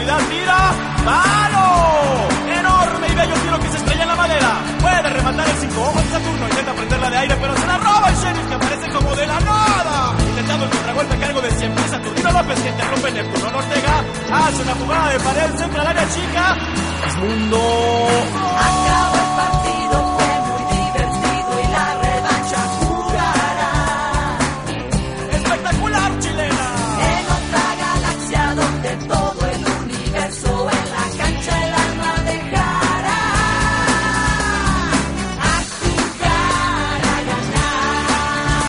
profundidad, tira, ¡palo! Enorme y bello tiro que se estrella en la madera. Puede rematar el 5 ojos de Saturno, intenta prenderla de aire, pero se la roba el sheriff, que aparece como de la nada. Intentando el contragolpe a cargo de siempre Saturnino López, que interrumpe Neptuno Ortega. Hace una jugada de pared, centra al área chica. Es mundo. Acaba.